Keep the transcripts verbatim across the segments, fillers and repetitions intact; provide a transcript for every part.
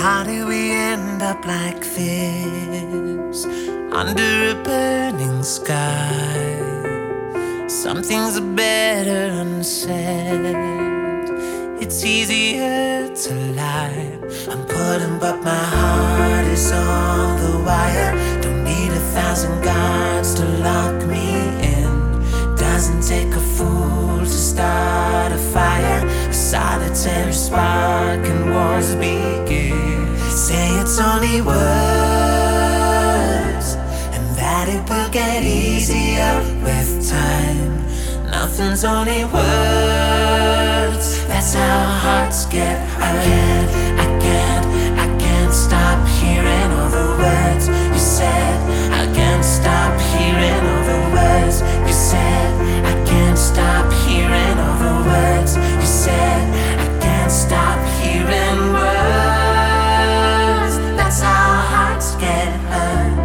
How do we end up like this, under a burning sky? Some things are better unsaid. It's easier to lie. I'm putting, but my heart is on the wire. Don't need a thousand guards to lock me in. Doesn't take a fool to start a fire. A solitary spark and wars begin. Say it's only words, and that it will get easier with time. Nothing's only words. That's how hearts get hurt. I can't, I can't stop hearing all the words you said. I can't stop hearing all the words you said. I can't stop hearing all the words you said. I can't stop hearing words. That's how hearts get hurt.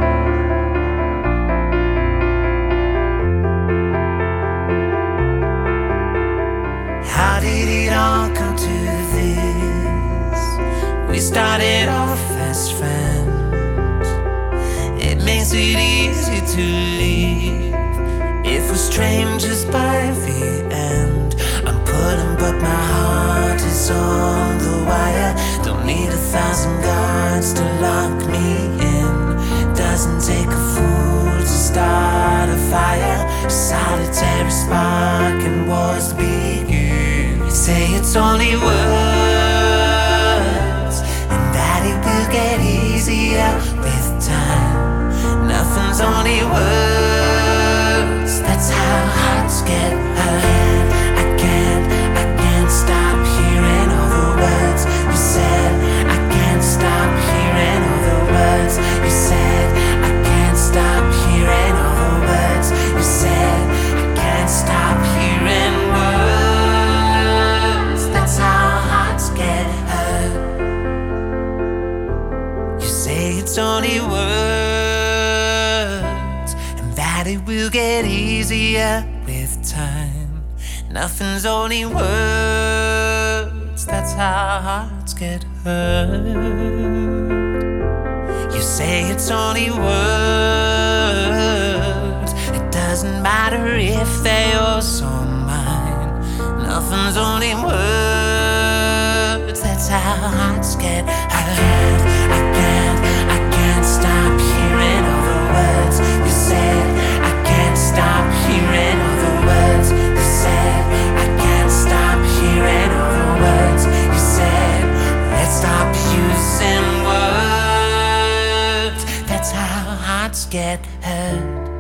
How did it all come to this? We started off as friends. It makes it easy to leave if we're strangers by the end. I'm putting, but my heart is on the wire. Don't need a thousand guards to lock me in. Doesn't take a fool to start a fire. A solitary spark and wars begin. Say it's only words, and that it will get easier with time. Nothing's only words. That's how hearts get hurt. I can't, I can't stop hearing all the words you said. I can't stop hearing all the words you said. I can't stop hearing all the words you said. I can't stop hearing words. That's how hearts get hurt. You say it's only words, and that it will get easier with time. Nothing's only words. That's how hearts get hurt. You say it's only words. It doesn't matter if they're yours or mine. Nothing's only words. That's how hearts get hurt. I can't, I can't, I can't stop hearing all the words you said. I can't stop hearing all the words you said. I can't stop hearing all the words you said. Let's stop using words. That's how hearts get hurt.